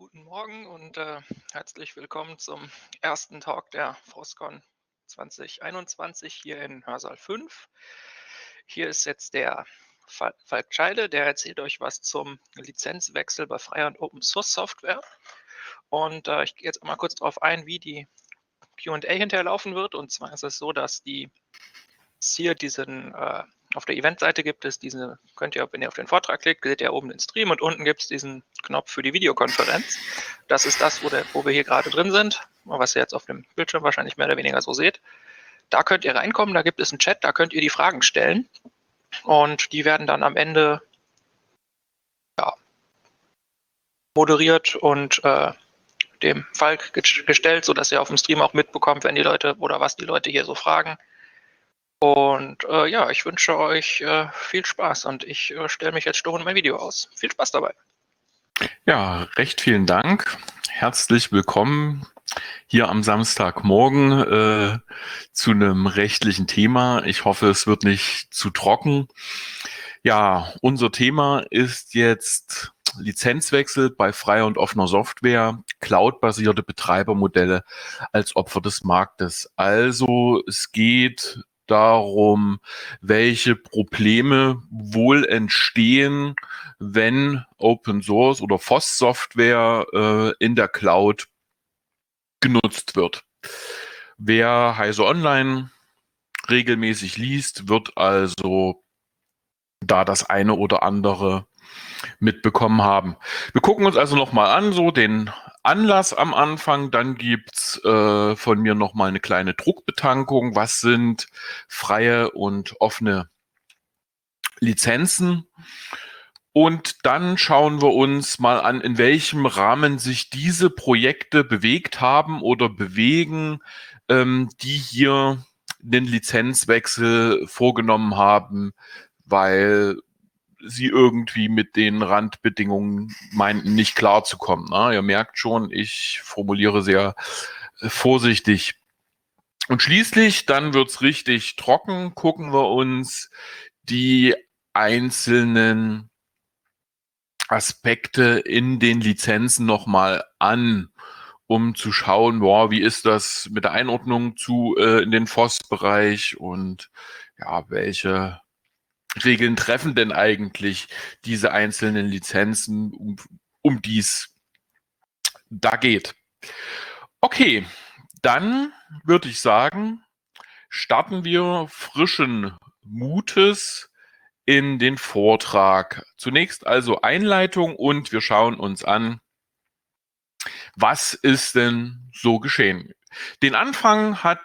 Guten Morgen und herzlich willkommen zum ersten Talk der Frostcon 2021 hier in Hörsaal 5. Hier ist jetzt der Falk Scheide, der erzählt euch was zum Lizenzwechsel bei freier und Open Source Software. Und ich gehe jetzt mal kurz darauf ein, wie die Q&A hinterher laufen wird. Und zwar ist es so, dass es hier auf der Eventseite gibt es könnt ihr, wenn ihr auf den Vortrag klickt, seht ihr oben den Stream und unten gibt es diesen Knopf für die Videokonferenz. Das ist das, wo wir hier gerade drin sind, was ihr jetzt auf dem Bildschirm wahrscheinlich mehr oder weniger so seht. Da könnt ihr reinkommen, da gibt es einen Chat, da könnt ihr die Fragen stellen und die werden dann am Ende moderiert und dem Falk gestellt, sodass ihr auf dem Stream auch mitbekommt, wenn die Leute oder was die Leute hier so fragen. Und ich wünsche euch viel Spaß und ich stelle mich jetzt stur in mein Video aus. Viel Spaß dabei. Ja, recht vielen Dank. Herzlich willkommen hier am Samstagmorgen zu einem rechtlichen Thema. Ich hoffe, es wird nicht zu trocken. Ja, unser Thema ist jetzt Lizenzwechsel bei freier und offener Software, cloudbasierte Betreibermodelle als Opfer des Marktes. Also es geht darum, welche Probleme wohl entstehen, wenn Open Source oder FOSS-Software in der Cloud genutzt wird. Wer Heise Online regelmäßig liest, wird also da das eine oder andere mitbekommen haben. Wir gucken uns also nochmal an, so den Anlass am Anfang, dann gibt's von mir nochmal eine kleine Druckbetankung. Was sind freie und offene Lizenzen? Und dann schauen wir uns mal an, in welchem Rahmen sich diese Projekte bewegt haben oder bewegen, die hier den Lizenzwechsel vorgenommen haben, weil sie irgendwie mit den Randbedingungen meinten, nicht klarzukommen. Na, ihr merkt schon, ich formuliere sehr vorsichtig. Und schließlich, dann wird's richtig trocken, gucken wir uns die einzelnen Aspekte in den Lizenzen nochmal an, um zu schauen, boah, wie ist das mit der Einordnung in den FOSS-Bereich und ja, welche Regeln treffen denn eigentlich diese einzelnen Lizenzen, um die es da geht. Okay, dann würde ich sagen, starten wir frischen Mutes in den Vortrag. Zunächst also Einleitung und wir schauen uns an, was ist denn so geschehen. Den Anfang hat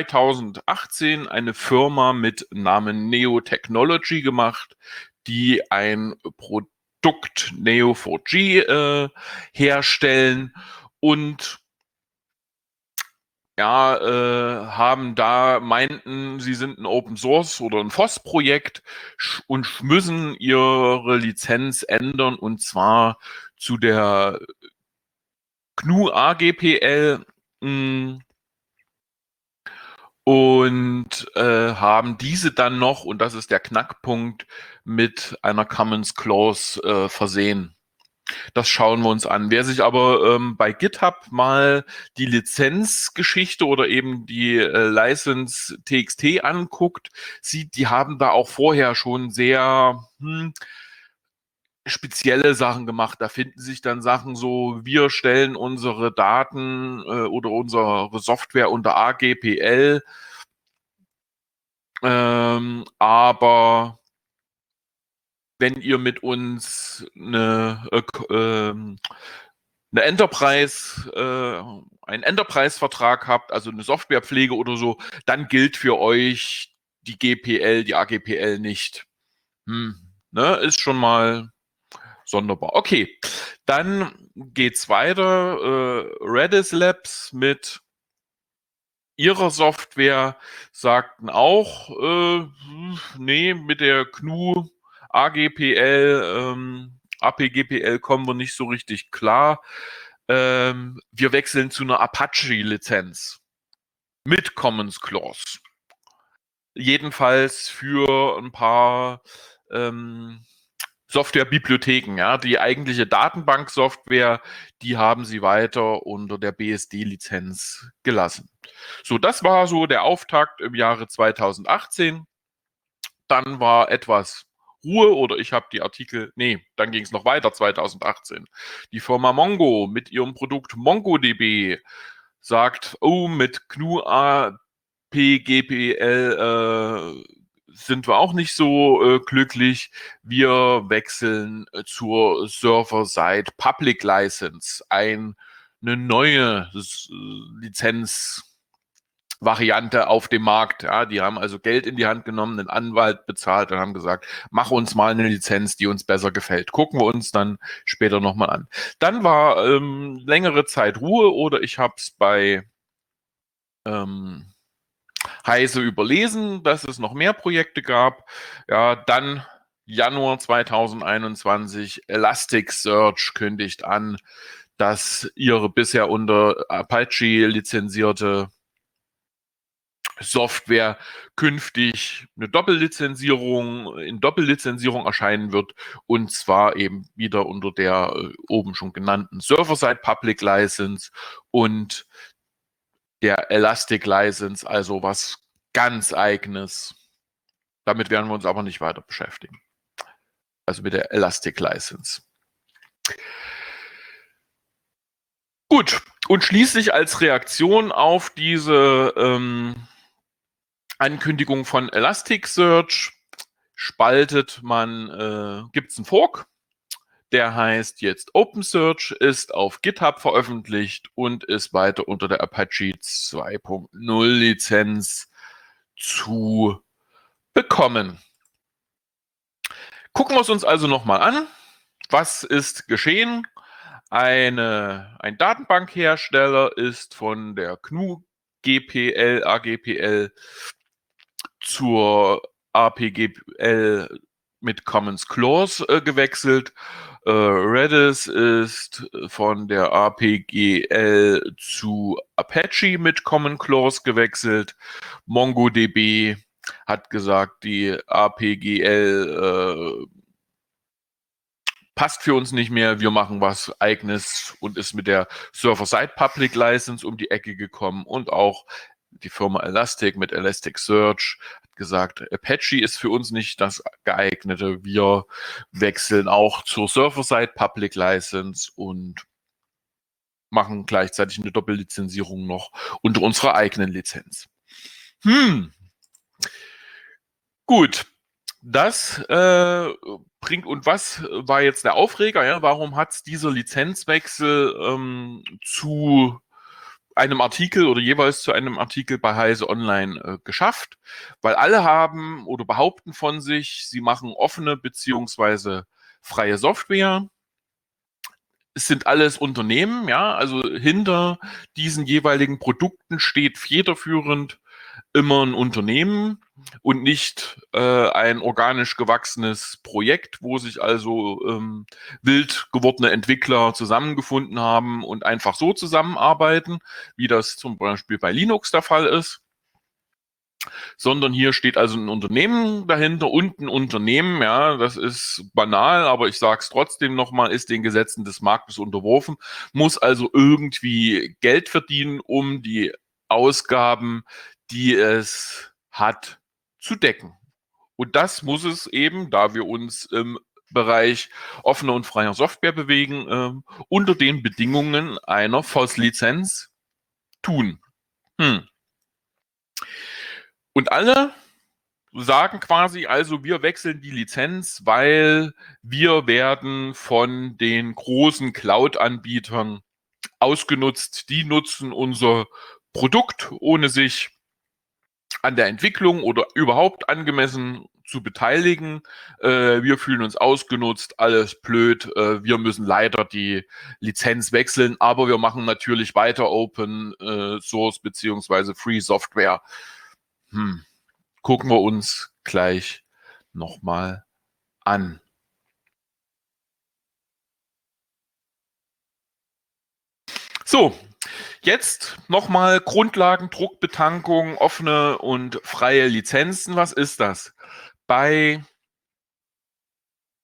2018 eine Firma mit Namen Neo Technology gemacht, die ein Produkt Neo4j herstellen und meinten, sie sind ein Open Source oder ein FOSS-Projekt und müssen ihre Lizenz ändern und zwar zu der GNU AGPL und haben diese dann noch, und das ist der Knackpunkt, mit einer Commons Clause versehen. Das schauen wir uns an. Wer sich aber bei GitHub mal die Lizenzgeschichte oder eben die License TXT anguckt, sieht, die haben da auch vorher schon sehr spezielle Sachen gemacht. Da finden sich dann Sachen so, wir stellen unsere Daten oder unsere Software unter AGPL, aber wenn ihr mit uns einen Enterprise-Vertrag habt, also eine Softwarepflege oder so, dann gilt für euch die GPL, die AGPL nicht. Ist schon mal sonderbar. Okay, dann geht's weiter. Redis Labs mit ihrer Software sagten auch, nee, mit der GNU AGPL, APGPL kommen wir nicht so richtig klar. Wir wechseln zu einer Apache-Lizenz mit Commons Clause. Jedenfalls für ein paar Softwarebibliotheken, ja, die eigentliche Datenbanksoftware, die haben sie weiter unter der BSD-Lizenz gelassen. So, das war so der Auftakt im Jahre 2018. Dann war etwas Ruhe oder ich habe die Artikel, nee, dann ging es noch weiter 2018. Die Firma Mongo mit ihrem Produkt MongoDB sagt, oh, mit GNU APGPL sind wir auch nicht so glücklich. Wir wechseln zur Server-Side Public License, eine neue Lizenzvariante auf dem Markt. Ja, die haben also Geld in die Hand genommen, einen Anwalt bezahlt und haben gesagt, mach uns mal eine Lizenz, die uns besser gefällt. Gucken wir uns dann später nochmal an. Dann war längere Zeit Ruhe oder ich habe es bei Heise überlesen, dass es noch mehr Projekte gab. Ja, dann Januar 2021, Elasticsearch kündigt an, dass ihre bisher unter Apache lizenzierte Software künftig eine in Doppellizenzierung erscheinen wird und zwar eben wieder unter der oben schon genannten Server-Side Public License und der Elastic License, also was ganz Eigenes. Damit werden wir uns aber nicht weiter beschäftigen. Also mit der Elastic License. Gut, und schließlich als Reaktion auf diese Ankündigung von Elasticsearch gibt es einen Fork, der heißt jetzt OpenSearch, ist auf GitHub veröffentlicht und ist weiter unter der Apache 2.0 Lizenz zu bekommen. Gucken wir es uns also nochmal an. Was ist geschehen? Ein Datenbankhersteller ist von der GNU AGPL zur APGPL mit Commons Clause gewechselt. Redis ist von der APGL zu Apache mit Common Clause gewechselt. MongoDB hat gesagt, die APGL passt für uns nicht mehr, wir machen was Eigenes und ist mit der Server-Side Public License um die Ecke gekommen und auch die Firma Elastic mit Elasticsearch hat gesagt, Apache ist für uns nicht das geeignete, wir wechseln auch zur Server-Side Public License und machen gleichzeitig eine Doppellizenzierung noch unter unserer eigenen Lizenz. Gut, das bringt, und was war jetzt der Aufreger? Ja? Warum hat es dieser Lizenzwechsel zu einem Artikel oder jeweils zu einem Artikel bei Heise Online geschafft? Weil alle haben oder behaupten von sich, sie machen offene beziehungsweise freie Software. Es sind alles Unternehmen, ja, also hinter diesen jeweiligen Produkten steht federführend immer ein Unternehmen und nicht ein organisch gewachsenes Projekt, wo sich also wild gewordene Entwickler zusammengefunden haben und einfach so zusammenarbeiten, wie das zum Beispiel bei Linux der Fall ist. Sondern hier steht also ein Unternehmen dahinter und ein Unternehmen, ja, das ist banal, aber ich sage es trotzdem nochmal, ist den Gesetzen des Marktes unterworfen, muss also irgendwie Geld verdienen, um die Ausgaben, die es hat, zu decken. Und das muss es eben, da wir uns im Bereich offener und freier Software bewegen, unter den Bedingungen einer FOSS-Lizenz tun. Und alle sagen quasi, also wir wechseln die Lizenz, weil wir werden von den großen Cloud-Anbietern ausgenutzt. Die nutzen unser Produkt, ohne sich an der Entwicklung oder überhaupt angemessen zu beteiligen. Wir fühlen uns ausgenutzt, alles blöd. Wir müssen leider die Lizenz wechseln, aber wir machen natürlich weiter Open Source beziehungsweise Free Software. Gucken wir uns gleich nochmal an. So, jetzt nochmal Grundlagen, Druckbetankung, offene und freie Lizenzen. Was ist das? Bei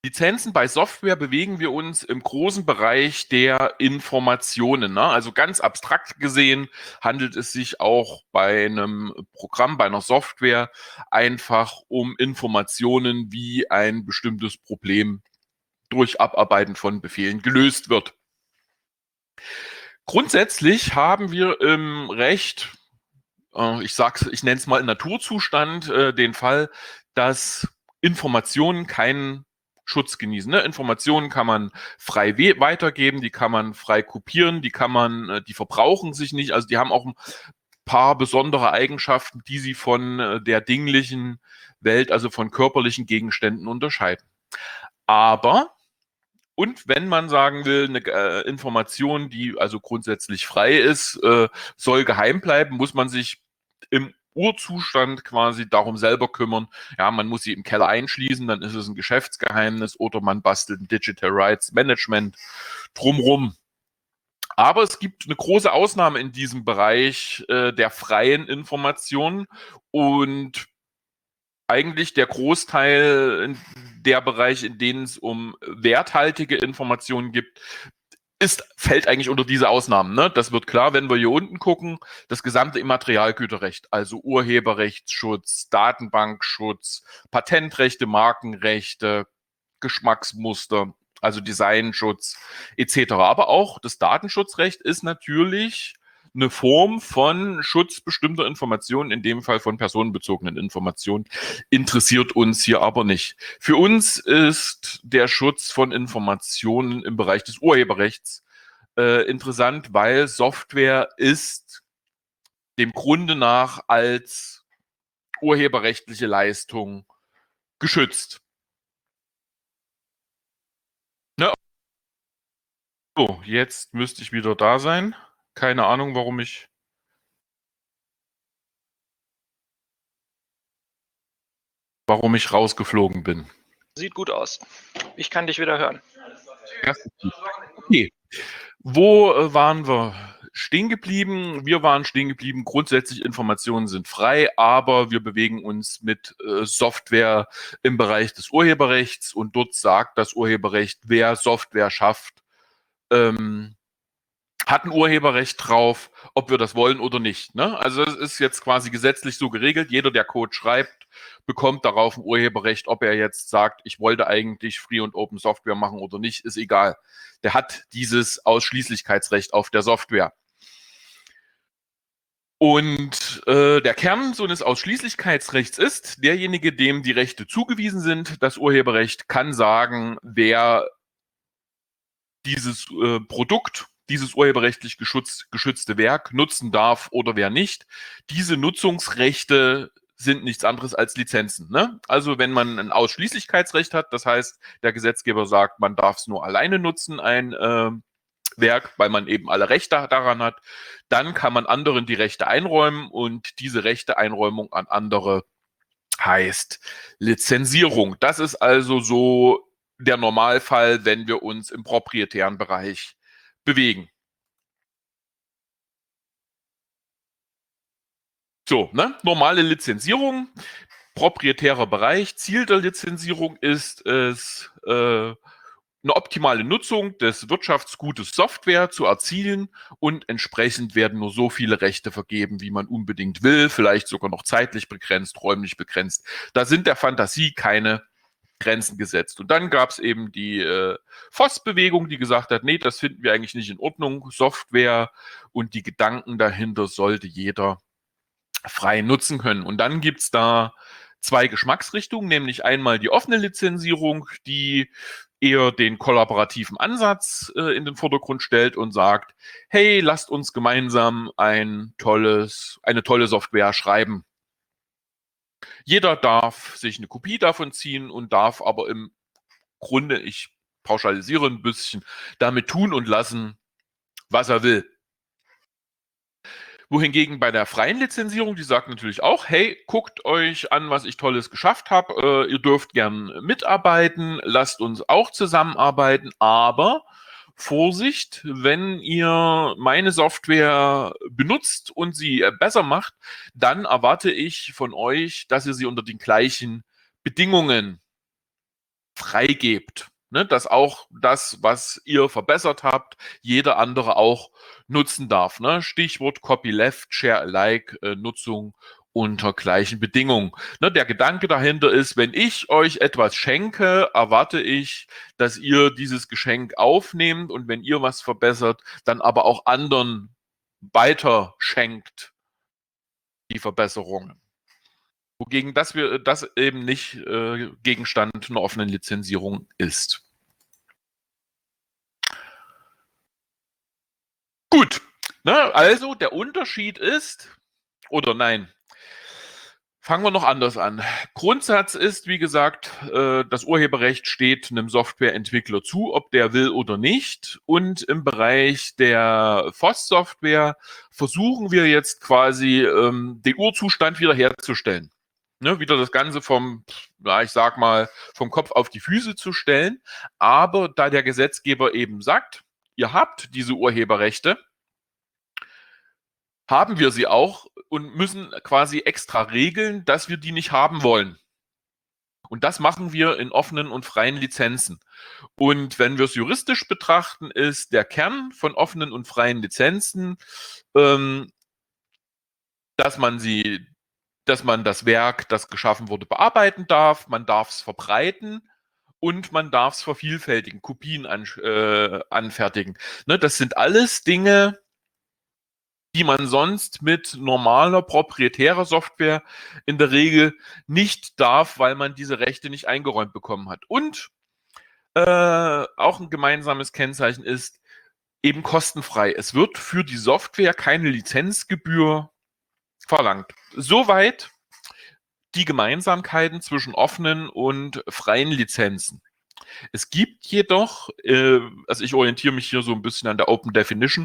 Lizenzen bei Software bewegen wir uns im großen Bereich der Informationen. Ne? Also ganz abstrakt gesehen handelt es sich auch bei einem Programm, bei einer Software einfach um Informationen, wie ein bestimmtes Problem durch Abarbeiten von Befehlen gelöst wird. Grundsätzlich haben wir im Recht, ich nenne es mal Naturzustand, den Fall, dass Informationen keinen Schutz genießen. Ne? Informationen kann man frei weitergeben, die kann man frei kopieren, die verbrauchen sich nicht. Also die haben auch ein paar besondere Eigenschaften, die sie von der dinglichen Welt, also von körperlichen Gegenständen unterscheiden. Aber und wenn man sagen will, eine Information, die also grundsätzlich frei ist, soll geheim bleiben, muss man sich im Urzustand quasi darum selber kümmern. Ja, man muss sie im Keller einschließen, dann ist es ein Geschäftsgeheimnis oder man bastelt ein Digital Rights Management drumrum. Aber es gibt eine große Ausnahme in diesem Bereich der freien Information und eigentlich der Großteil der Bereich, in denen es um werthaltige Informationen gibt, fällt eigentlich unter diese Ausnahmen. Ne? Das wird klar, wenn wir hier unten gucken. Das gesamte Immaterialgüterrecht, also Urheberrechtsschutz, Datenbankschutz, Patentrechte, Markenrechte, Geschmacksmuster, also Designschutz etc. Aber auch das Datenschutzrecht ist natürlich eine Form von Schutz bestimmter Informationen, in dem Fall von personenbezogenen Informationen, interessiert uns hier aber nicht. Für uns ist der Schutz von Informationen im Bereich des Urheberrechts interessant, weil Software ist dem Grunde nach als urheberrechtliche Leistung geschützt. Ne? So, jetzt müsste ich wieder da sein. Keine Ahnung, warum ich rausgeflogen bin. Sieht gut aus. Ich kann dich wieder hören. Okay. Wo waren wir stehen geblieben? Wir waren stehen geblieben. Grundsätzlich Informationen sind frei, aber wir bewegen uns mit Software im Bereich des Urheberrechts und dort sagt das Urheberrecht, wer Software schafft, hat ein Urheberrecht drauf, ob wir das wollen oder nicht. Ne? Also es ist jetzt quasi gesetzlich so geregelt. Jeder, der Code schreibt, bekommt darauf ein Urheberrecht. Ob er jetzt sagt, ich wollte eigentlich Free und Open Software machen oder nicht, ist egal. Der hat dieses Ausschließlichkeitsrecht auf der Software. Und der Kern so eines Ausschließlichkeitsrechts ist, derjenige, dem die Rechte zugewiesen sind, das Urheberrecht kann sagen, wer dieses Produkt, dieses urheberrechtlich geschützte Werk nutzen darf oder wer nicht. Diese Nutzungsrechte sind nichts anderes als Lizenzen. Ne? Also wenn man ein Ausschließlichkeitsrecht hat, das heißt, der Gesetzgeber sagt, man darf es nur alleine nutzen, ein Werk, weil man eben alle Rechte daran hat, dann kann man anderen die Rechte einräumen und diese Rechteeinräumung an andere heißt Lizenzierung. Das ist also so der Normalfall, wenn wir uns im proprietären Bereich bewegen. So, ne? Normale Lizenzierung, proprietärer Bereich. Ziel der Lizenzierung ist es, eine optimale Nutzung des Wirtschaftsgutes Software zu erzielen und entsprechend werden nur so viele Rechte vergeben, wie man unbedingt will, vielleicht sogar noch zeitlich begrenzt, räumlich begrenzt. Da sind der Fantasie keine Grenzen gesetzt. Und dann gab es eben die FOSS-Bewegung, die gesagt hat, nee, das finden wir eigentlich nicht in Ordnung. Software und die Gedanken dahinter sollte jeder frei nutzen können. Und dann gibt es da zwei Geschmacksrichtungen, nämlich einmal die offene Lizenzierung, die eher den kollaborativen Ansatz in den Vordergrund stellt und sagt, hey, lasst uns gemeinsam eine tolle Software schreiben. Jeder darf sich eine Kopie davon ziehen und darf aber im Grunde, ich pauschalisiere ein bisschen, damit tun und lassen, was er will. Wohingegen bei der freien Lizenzierung, die sagt natürlich auch, hey, guckt euch an, was ich Tolles geschafft habe. Ihr dürft gern mitarbeiten, lasst uns auch zusammenarbeiten, aber Vorsicht, wenn ihr meine Software benutzt und sie besser macht, dann erwarte ich von euch, dass ihr sie unter den gleichen Bedingungen freigebt. Ne, dass auch das, was ihr verbessert habt, jeder andere auch nutzen darf. Ne? Stichwort Copyleft, Share Alike, Nutzung unter gleichen Bedingungen. Ne, der Gedanke dahinter ist, wenn ich euch etwas schenke, erwarte ich, dass ihr dieses Geschenk aufnehmt und wenn ihr was verbessert, dann aber auch anderen weiter schenkt die Verbesserungen. Wogegen das eben nicht Gegenstand einer offenen Lizenzierung ist. Gut, ne, also der Unterschied ist, oder nein, fangen wir noch anders an. Grundsatz ist, wie gesagt, das Urheberrecht steht einem Softwareentwickler zu, ob der will oder nicht. Und im Bereich der FOSS-Software versuchen wir jetzt quasi den Urzustand wiederherzustellen. Ne, wieder das Ganze ich sag mal, vom Kopf auf die Füße zu stellen. Aber da der Gesetzgeber eben sagt, ihr habt diese Urheberrechte, haben wir sie auch und müssen quasi extra regeln, dass wir die nicht haben wollen. Und das machen wir in offenen und freien Lizenzen. Und wenn wir es juristisch betrachten, ist der Kern von offenen und freien Lizenzen, ähm, dass man das Werk, das geschaffen wurde, bearbeiten darf, man darf es verbreiten und man darf es vervielfältigen, Kopien anfertigen. Ne, das sind alles Dinge, die man sonst mit normaler proprietärer Software in der Regel nicht darf, weil man diese Rechte nicht eingeräumt bekommen hat. Und auch ein gemeinsames Kennzeichen ist eben kostenfrei. Es wird für die Software keine Lizenzgebühr verlangt. Soweit die Gemeinsamkeiten zwischen offenen und freien Lizenzen. Es gibt jedoch, also ich orientiere mich hier so ein bisschen an der Open Definition,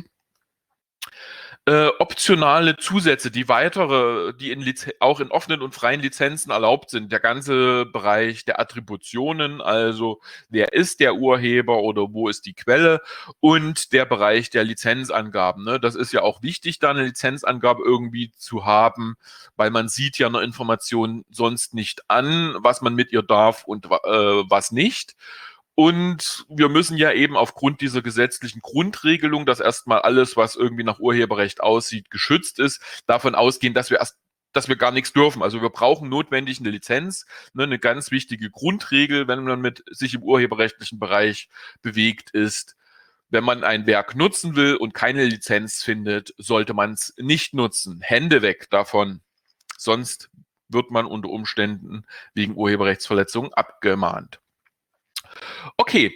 optionale Zusätze, die auch in offenen und freien Lizenzen erlaubt sind. Der ganze Bereich der Attributionen, also wer ist der Urheber oder wo ist die Quelle und der Bereich der Lizenzangaben. Ne? Das ist ja auch wichtig, da eine Lizenzangabe irgendwie zu haben, weil man sieht ja eine Information sonst nicht an, was man mit ihr darf und was nicht. Und wir müssen ja eben aufgrund dieser gesetzlichen Grundregelung, dass erstmal alles, was irgendwie nach Urheberrecht aussieht, geschützt ist, davon ausgehen, dass wir gar nichts dürfen. Also wir brauchen notwendig eine Lizenz, ne, eine ganz wichtige Grundregel, wenn man sich im urheberrechtlichen Bereich bewegt ist. Wenn man ein Werk nutzen will und keine Lizenz findet, sollte man es nicht nutzen. Hände weg davon. Sonst wird man unter Umständen wegen Urheberrechtsverletzung abgemahnt. Okay.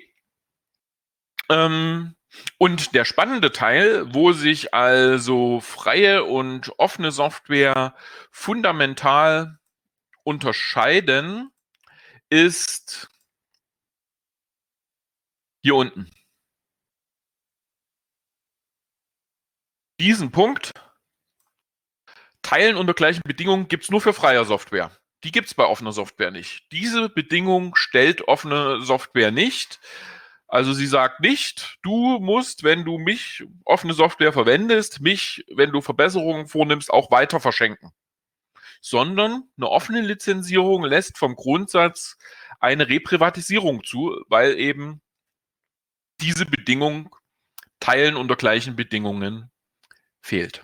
Und der spannende Teil, wo sich also freie und offene Software fundamental unterscheiden, ist hier unten. Diesen Punkt, Teilen unter gleichen Bedingungen, gibt es nur für freie Software. Die gibt es bei offener Software nicht. Diese Bedingung stellt offene Software nicht. Also sie sagt nicht, du musst, wenn du offene Software verwendest, wenn du Verbesserungen vornimmst, auch weiter verschenken. Sondern eine offene Lizenzierung lässt vom Grundsatz eine Reprivatisierung zu, weil eben diese Bedingung Teilen unter gleichen Bedingungen fehlt.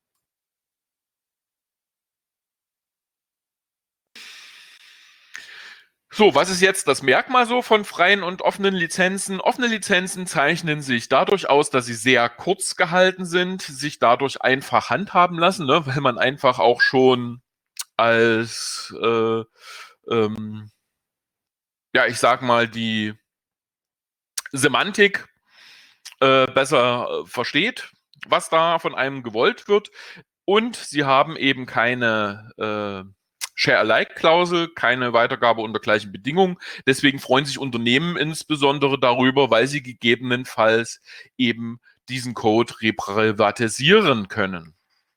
So, was ist jetzt das Merkmal so von freien und offenen Lizenzen? Offene Lizenzen zeichnen sich dadurch aus, dass sie sehr kurz gehalten sind, sich dadurch einfach handhaben lassen, ne, weil man einfach auch schon als, ja, ich sag mal, die Semantik besser versteht, was da von einem gewollt wird. Und sie haben eben keine Share-alike-Klausel, keine Weitergabe unter gleichen Bedingungen. Deswegen freuen sich Unternehmen insbesondere darüber, weil sie gegebenenfalls eben diesen Code reprivatisieren können.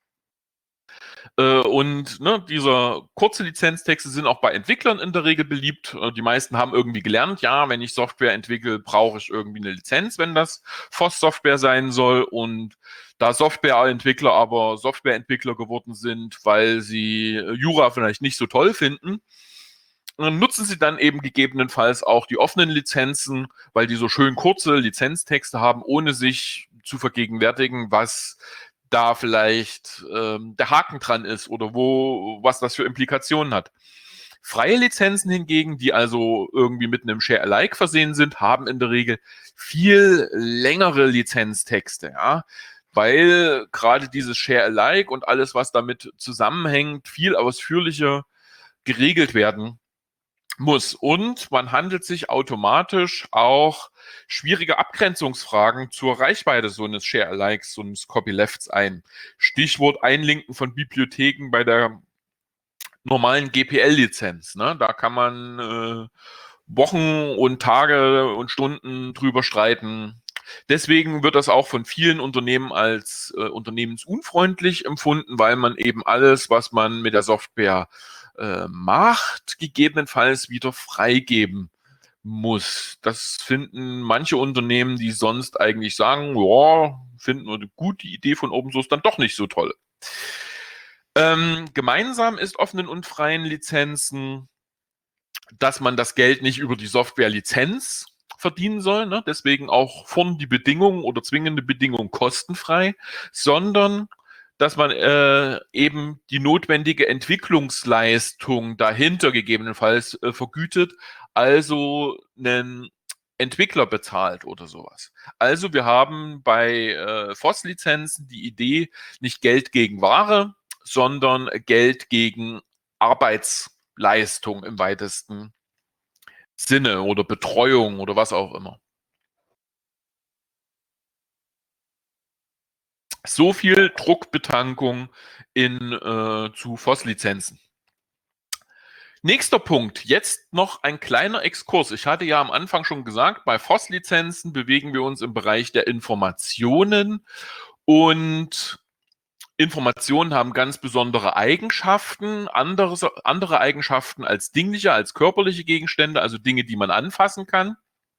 Und ne, diese kurze Lizenztexte sind auch bei Entwicklern in der Regel beliebt. Die meisten haben irgendwie gelernt, ja, wenn ich Software entwickle, brauche ich irgendwie eine Lizenz, wenn das FOSS-Software sein soll. Und da Softwareentwickler aber Softwareentwickler geworden sind, weil sie Jura vielleicht nicht so toll finden, nutzen Sie dann eben gegebenenfalls auch die offenen Lizenzen, weil die so schön kurze Lizenztexte haben, ohne sich zu vergegenwärtigen, was da vielleicht der Haken dran ist oder was das für Implikationen hat. Freie Lizenzen hingegen, die also irgendwie mit einem Share-alike versehen sind, haben in der Regel viel längere Lizenztexte, ja, weil gerade dieses Share-alike und alles, was damit zusammenhängt, viel ausführlicher geregelt werden muss. Und man handelt sich automatisch auch schwierige Abgrenzungsfragen zur Reichweite so eines Share-alikes, so eines Copylefts ein. Stichwort Einlinken von Bibliotheken bei der normalen GPL-Lizenz. Ne? Da kann man Wochen und Tage und Stunden drüber streiten. Deswegen wird das auch von vielen Unternehmen als unternehmensunfreundlich empfunden, weil man eben alles, was man mit der Software macht, gegebenenfalls wieder freigeben muss. Das finden manche Unternehmen, die sonst eigentlich sagen, ja, finden eine gute Idee von Open Source, dann doch nicht so toll. Gemeinsam ist offenen und freien Lizenzen, dass man das Geld nicht über die Software-Lizenz verdienen soll, ne? Deswegen auch vorn die Bedingungen oder zwingende Bedingungen kostenfrei, sondern dass man eben die notwendige Entwicklungsleistung dahinter gegebenenfalls vergütet, also einen Entwickler bezahlt oder sowas. Also wir haben bei FOSS-Lizenzen die Idee, nicht Geld gegen Ware, sondern Geld gegen Arbeitsleistung im weitesten Sinne oder Betreuung oder was auch immer. So viel Druckbetankung zu FOSS-Lizenzen. Nächster Punkt, jetzt noch ein kleiner Exkurs. Ich hatte ja am Anfang schon gesagt, bei FOSS-Lizenzen bewegen wir uns im Bereich der Informationen und Informationen haben ganz besondere Eigenschaften, andere Eigenschaften als dingliche, als körperliche Gegenstände, also Dinge, die man anfassen kann.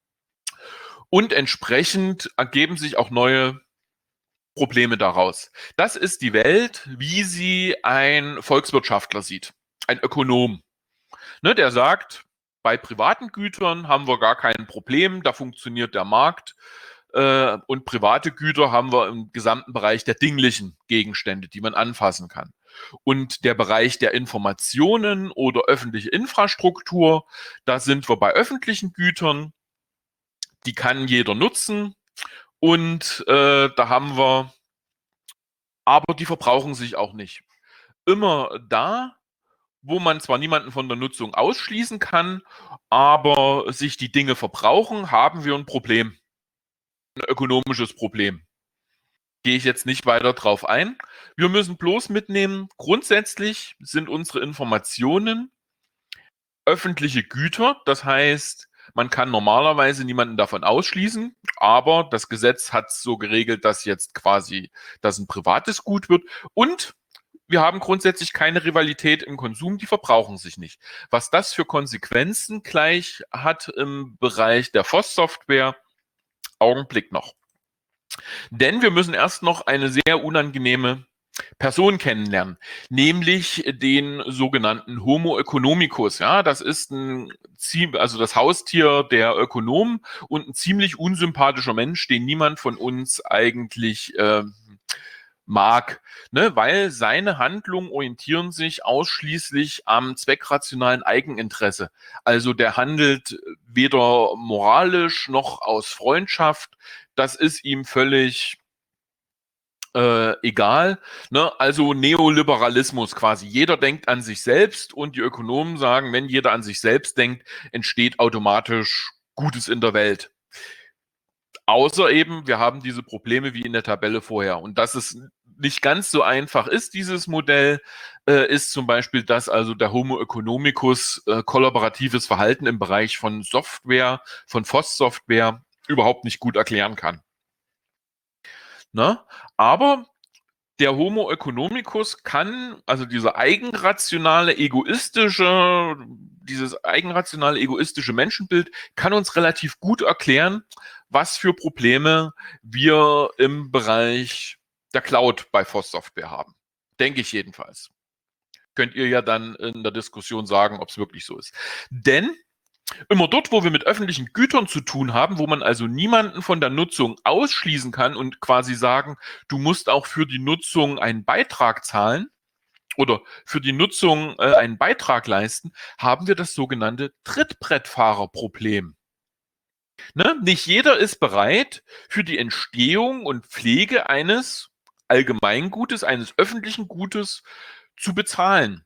Und entsprechend ergeben sich auch neue Probleme daraus. Das ist die Welt, wie sie ein Volkswirtschaftler sieht, ein Ökonom. Ne, der sagt, bei privaten Gütern haben wir gar kein Problem, da funktioniert der Markt. Und private Güter haben wir im gesamten Bereich der dinglichen Gegenstände, die man anfassen kann. Und der Bereich der Informationen oder öffentliche Infrastruktur, da sind wir bei öffentlichen Gütern, die kann jeder nutzen. Und da haben wir, aber die verbrauchen sich auch nicht. Immer da, wo man zwar niemanden von der Nutzung ausschließen kann, aber sich die Dinge verbrauchen, haben wir ein Problem, ein ökonomisches Problem. Gehe ich jetzt nicht weiter drauf ein. Wir müssen bloß mitnehmen, grundsätzlich sind unsere Informationen öffentliche Güter. Das heißt, man kann normalerweise niemanden davon ausschließen, aber das Gesetz hat es so geregelt, dass jetzt quasi das ein privates Gut wird. Und wir haben grundsätzlich keine Rivalität im Konsum, die verbrauchen sich nicht. Was das für Konsequenzen gleich hat im Bereich der FOSS-Software, Augenblick noch. Denn wir müssen erst noch eine sehr unangenehme Person kennenlernen, nämlich den sogenannten Homo economicus. Ja, das ist also das Haustier der Ökonomen und ein ziemlich unsympathischer Mensch, den niemand von uns eigentlich mag, ne? Weil seine Handlungen orientieren sich ausschließlich am zweckrationalen Eigeninteresse. Also der handelt weder moralisch noch aus Freundschaft. Das ist ihm völlig egal. Ne? Also Neoliberalismus quasi. Jeder denkt an sich selbst und die Ökonomen sagen, wenn jeder an sich selbst denkt, entsteht automatisch Gutes in der Welt. Außer eben, wir haben diese Probleme wie in der Tabelle vorher. Und dass es nicht ganz so einfach ist, dieses Modell, ist zum Beispiel, dass also der Homo economicus kollaboratives Verhalten im Bereich von Software, von FOSS-Software überhaupt nicht gut erklären kann. Ne? Aber der Homo economicus kann, also dieses eigenrationale, egoistische Menschenbild kann uns relativ gut erklären, was für Probleme wir im Bereich der Cloud bei FOSS Software haben. Denke ich jedenfalls. Könnt ihr ja dann in der Diskussion sagen, ob es wirklich so ist. Denn immer dort, wo wir mit öffentlichen Gütern zu tun haben, wo man also niemanden von der Nutzung ausschließen kann und quasi sagen, du musst auch für die Nutzung einen Beitrag zahlen oder für die Nutzung einen Beitrag leisten, haben wir das sogenannte Trittbrettfahrerproblem. Ne? Nicht jeder ist bereit, für die Entstehung und Pflege eines Allgemeingutes, eines öffentlichen Gutes zu bezahlen.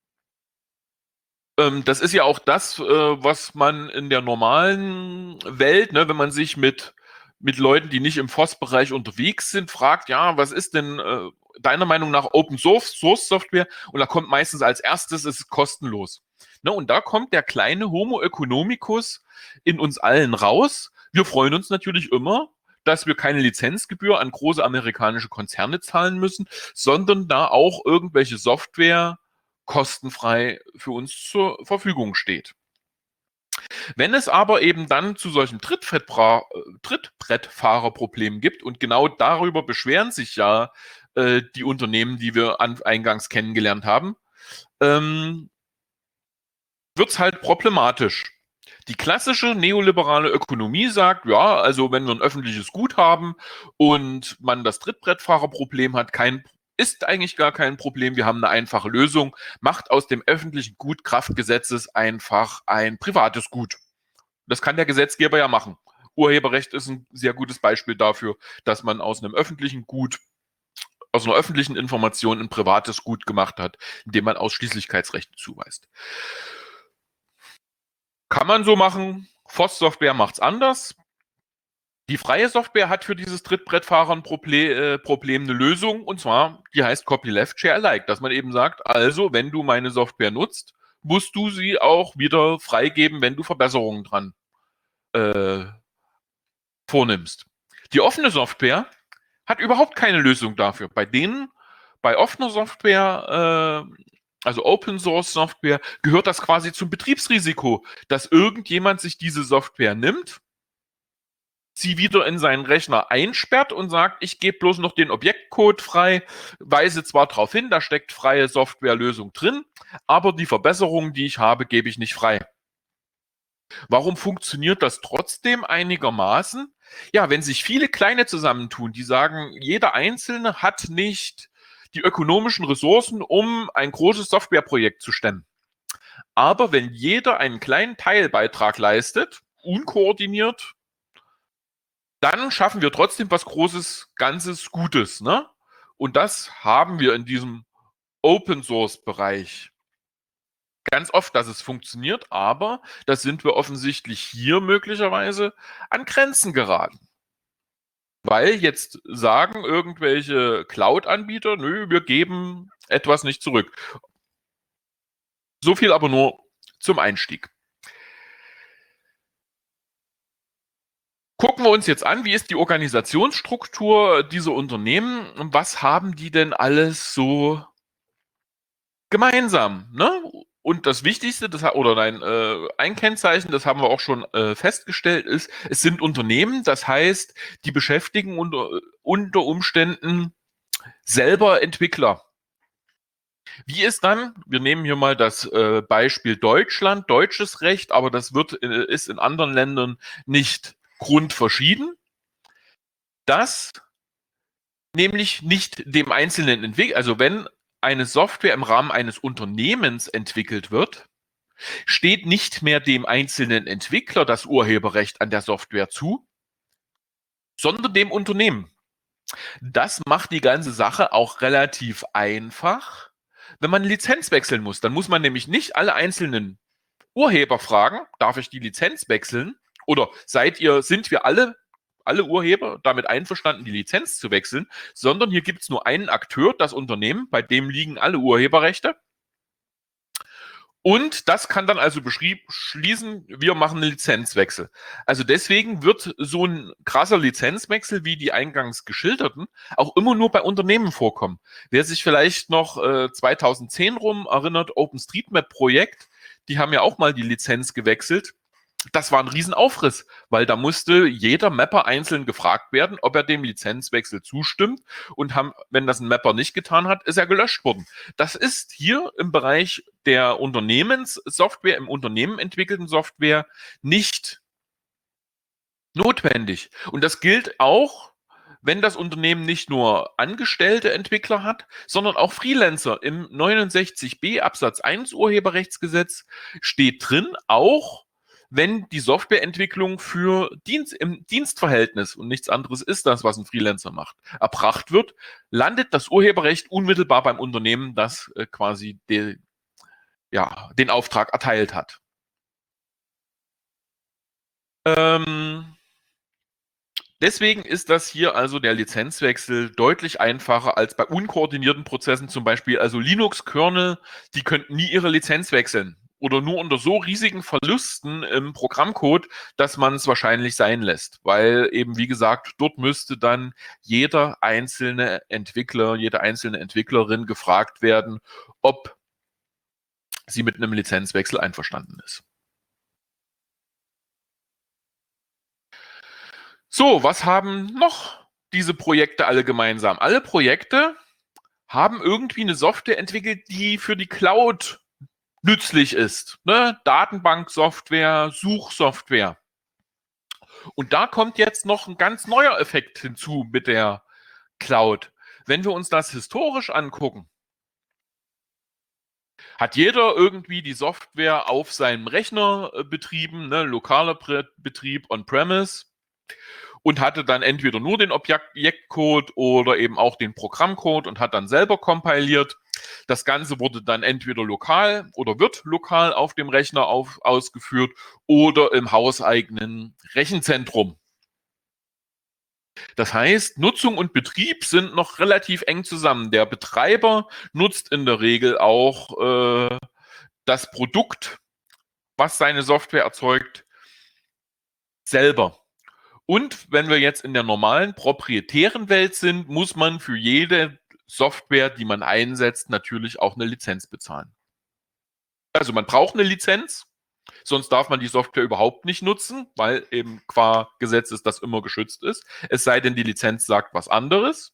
Das ist ja auch das, was man in der normalen Welt, ne, wenn man sich mit Leuten, die nicht im FOSS-Bereich unterwegs sind, fragt, ja, was ist denn deiner Meinung nach Open Source Software? Und da kommt meistens als erstes, es ist kostenlos. Ne, und da kommt der kleine Homo economicus in uns allen raus. Wir freuen uns natürlich immer, dass wir keine Lizenzgebühr an große amerikanische Konzerne zahlen müssen, sondern da auch irgendwelche Software kostenfrei für uns zur Verfügung steht. Wenn es aber eben dann zu solchen Trittbrettfahrerproblemen gibt, und genau darüber beschweren sich ja die Unternehmen, die wir eingangs kennengelernt haben, wird es halt problematisch. Die klassische neoliberale Ökonomie sagt, ja, also wenn wir ein öffentliches Gut haben und man das Trittbrettfahrerproblem hat, ist eigentlich gar kein Problem. Wir haben eine einfache Lösung. Macht aus dem öffentlichen Gut Kraftgesetzes einfach ein privates Gut. Das kann der Gesetzgeber ja machen. Urheberrecht ist ein sehr gutes Beispiel dafür, dass man aus einem öffentlichen Gut, aus einer öffentlichen Information ein privates Gut gemacht hat, indem man Ausschließlichkeitsrechte zuweist. Kann man so machen. FOSS-Software macht es anders. Die freie Software hat für dieses Trittbrettfahrern-Problem eine Lösung, und zwar, die heißt Copyleft Share Alike, dass man eben sagt, also wenn du meine Software nutzt, musst du sie auch wieder freigeben, wenn du Verbesserungen dran vornimmst. Die offene Software hat überhaupt keine Lösung dafür. Bei offener Software, also Open Source Software, gehört das quasi zum Betriebsrisiko, dass irgendjemand sich diese Software nimmt, sie wieder in seinen Rechner einsperrt und sagt, ich gebe bloß noch den Objektcode frei, weise zwar darauf hin, da steckt freie Softwarelösung drin, aber die Verbesserungen, die ich habe, gebe ich nicht frei. Warum funktioniert das trotzdem einigermaßen? Ja, wenn sich viele Kleine zusammentun, die sagen, jeder Einzelne hat nicht die ökonomischen Ressourcen, um ein großes Softwareprojekt zu stemmen. Aber wenn jeder einen kleinen Teilbeitrag leistet, unkoordiniert, dann schaffen wir trotzdem was Großes, Ganzes, Gutes. Ne? Und das haben wir in diesem Open-Source-Bereich ganz oft, dass es funktioniert, aber da sind wir offensichtlich hier möglicherweise an Grenzen geraten. Weil jetzt sagen irgendwelche Cloud-Anbieter, nö, wir geben etwas nicht zurück. So viel aber nur zum Einstieg. Gucken wir uns jetzt an, wie ist die Organisationsstruktur dieser Unternehmen und was haben die denn alles so gemeinsam? Ne? Und das Wichtigste, ein Kennzeichen, das haben wir auch schon festgestellt, ist, es sind Unternehmen, das heißt, die beschäftigen unter Umständen selber Entwickler. Wie ist dann, wir nehmen hier mal das Beispiel Deutschland, deutsches Recht, aber das ist in anderen Ländern nicht grundverschieden, dass nämlich nicht dem einzelnen Entwickler, also wenn eine Software im Rahmen eines Unternehmens entwickelt wird, steht nicht mehr dem einzelnen Entwickler das Urheberrecht an der Software zu, sondern dem Unternehmen. Das macht die ganze Sache auch relativ einfach, wenn man Lizenz wechseln muss. Dann muss man nämlich nicht alle einzelnen Urheber fragen, darf ich die Lizenz wechseln? Oder sind wir alle Urheber damit einverstanden, die Lizenz zu wechseln, sondern hier gibt es nur einen Akteur, das Unternehmen, bei dem liegen alle Urheberrechte. Und das kann dann also schließen, wir machen einen Lizenzwechsel. Also deswegen wird so ein krasser Lizenzwechsel wie die eingangs geschilderten auch immer nur bei Unternehmen vorkommen. Wer sich vielleicht noch 2010 rum erinnert, OpenStreetMap-Projekt, die haben ja auch mal die Lizenz gewechselt. Das war ein Riesenaufriss, weil da musste jeder Mapper einzeln gefragt werden, ob er dem Lizenzwechsel zustimmt. Und wenn das ein Mapper nicht getan hat, ist er gelöscht worden. Das ist hier im Bereich der Unternehmenssoftware, im Unternehmen entwickelten Software nicht notwendig. Und das gilt auch, wenn das Unternehmen nicht nur angestellte Entwickler hat, sondern auch Freelancer. Im 69b Absatz 1 Urheberrechtsgesetz steht drin, auch wenn die Softwareentwicklung für im Dienstverhältnis, und nichts anderes ist das, was ein Freelancer macht, erbracht wird, landet das Urheberrecht unmittelbar beim Unternehmen, das quasi den Auftrag erteilt hat. Deswegen ist das hier also der Lizenzwechsel deutlich einfacher als bei unkoordinierten Prozessen, zum Beispiel also Linux-Kernel, die könnten nie ihre Lizenz wechseln oder nur unter so riesigen Verlusten im Programmcode, dass man es wahrscheinlich sein lässt, weil eben, wie gesagt, dort müsste dann jeder einzelne Entwickler, jede einzelne Entwicklerin gefragt werden, ob sie mit einem Lizenzwechsel einverstanden ist. So, was haben noch diese Projekte alle gemeinsam? Alle Projekte haben irgendwie eine Software entwickelt, die für die Cloud nützlich ist. Ne? Datenbanksoftware, Suchsoftware. Und da kommt jetzt noch ein ganz neuer Effekt hinzu mit der Cloud. Wenn wir uns das historisch angucken, hat jeder irgendwie die Software auf seinem Rechner betrieben, ne? Lokaler Betrieb on-premise. Und hatte dann entweder nur den Objektcode oder eben auch den Programmcode und hat dann selber kompiliert. Das Ganze wurde dann entweder lokal oder wird lokal auf dem Rechner ausgeführt oder im hauseigenen Rechenzentrum. Das heißt, Nutzung und Betrieb sind noch relativ eng zusammen. Der Betreiber nutzt in der Regel auch das Produkt, was seine Software erzeugt, selber. Und wenn wir jetzt in der normalen proprietären Welt sind, muss man für jede Software, die man einsetzt, natürlich auch eine Lizenz bezahlen. Also man braucht eine Lizenz, sonst darf man die Software überhaupt nicht nutzen, weil eben qua Gesetz ist das immer geschützt ist. Es sei denn, die Lizenz sagt was anderes.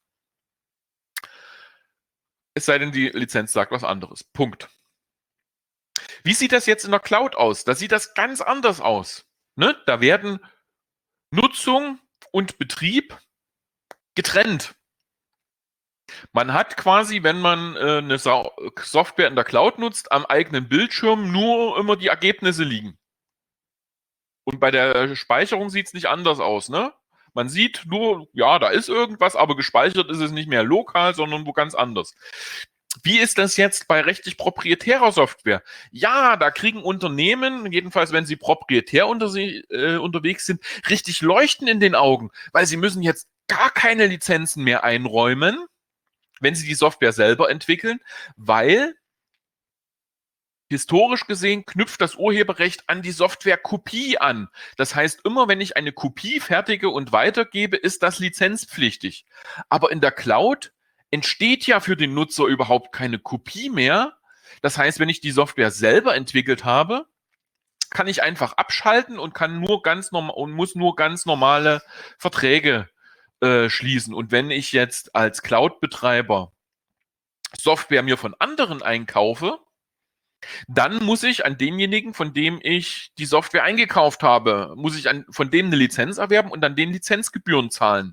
Es sei denn, die Lizenz sagt was anderes. Punkt. Wie sieht das jetzt in der Cloud aus? Da sieht das ganz anders aus. Ne? Da werden Nutzung und Betrieb getrennt. Man hat quasi, wenn man eine Software in der Cloud nutzt, am eigenen Bildschirm nur immer die Ergebnisse liegen. Und bei der Speicherung sieht es nicht anders aus, ne? Man sieht nur, ja, da ist irgendwas, aber gespeichert ist es nicht mehr lokal, sondern wo ganz anders. Wie ist das jetzt bei rechtlich proprietärer Software? Ja, da kriegen Unternehmen, jedenfalls wenn sie proprietär unterwegs sind, richtig Leuchten in den Augen, weil sie müssen jetzt gar keine Lizenzen mehr einräumen, wenn sie die Software selber entwickeln, weil historisch gesehen knüpft das Urheberrecht an die Softwarekopie an. Das heißt, immer wenn ich eine Kopie fertige und weitergebe, ist das lizenzpflichtig. Aber in der Cloud entsteht ja für den Nutzer überhaupt keine Kopie mehr. Das heißt, wenn ich die Software selber entwickelt habe, kann ich einfach abschalten und muss nur ganz normale Verträge schließen. Und wenn ich jetzt als Cloud-Betreiber Software mir von anderen einkaufe, dann muss ich an denjenigen, von dem ich die Software eingekauft habe, muss ich von dem eine Lizenz erwerben und dann den Lizenzgebühren zahlen.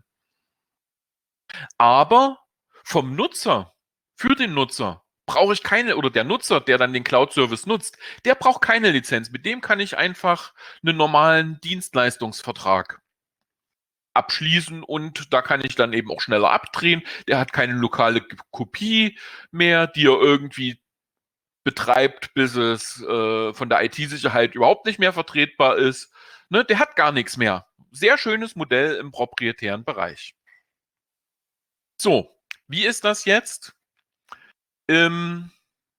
Aber vom Nutzer, für den Nutzer, brauche ich keine, oder der Nutzer, der dann den Cloud-Service nutzt, der braucht keine Lizenz. Mit dem kann ich einfach einen normalen Dienstleistungsvertrag abschließen und da kann ich dann eben auch schneller abdrehen. Der hat keine lokale Kopie mehr, die er irgendwie betreibt, bis es von der IT-Sicherheit überhaupt nicht mehr vertretbar ist. Ne, der hat gar nichts mehr. Sehr schönes Modell im proprietären Bereich. So, wie ist das jetzt in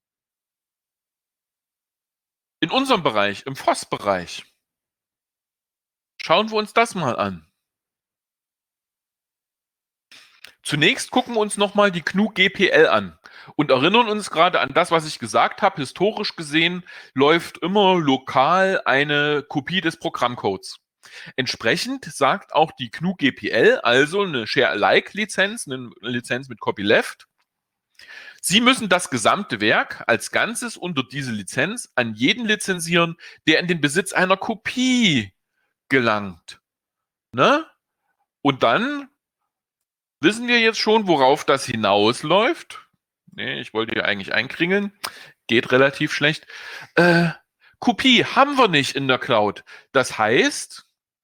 unserem Bereich, im FOSS-Bereich? Schauen wir uns das mal an. Zunächst gucken wir uns nochmal die GNU GPL an. und erinnern uns gerade an das, was ich gesagt habe. Historisch gesehen läuft immer lokal eine Kopie des Programmcodes. Entsprechend sagt auch die GNU GPL, also eine Share-alike-Lizenz, eine Lizenz mit Copyleft, Sie müssen das gesamte Werk als Ganzes unter diese Lizenz an jeden lizenzieren, der in den Besitz einer Kopie gelangt. Ne? Und dann wissen wir jetzt schon, worauf das hinausläuft. Nee, ich wollte hier eigentlich einkringeln. Geht relativ schlecht. Kopie haben wir nicht in der Cloud. Das heißt,